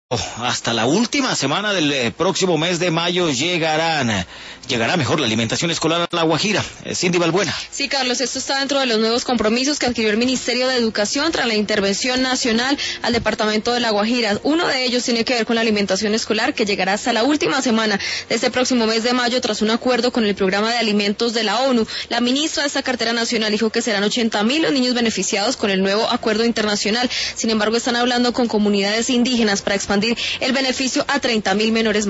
Hasta la última semana del próximo mes de mayo llegará mejor la alimentación escolar a La Guajira. Cindy Balbuena. Sí, Carlos, esto está dentro de los nuevos compromisos que adquirió el Ministerio de Educación tras la intervención nacional al departamento de La Guajira. Uno de ellos tiene que ver con la alimentación escolar, que llegará hasta la última semana de este próximo mes de mayo tras un acuerdo con el Programa de Alimentos de la ONU. La ministra de esta cartera nacional dijo que serán 80.000 los niños beneficiados con el nuevo acuerdo internacional. Sin embargo, están hablando con comunidades indígenas para expandir el beneficio a 30.000 menores.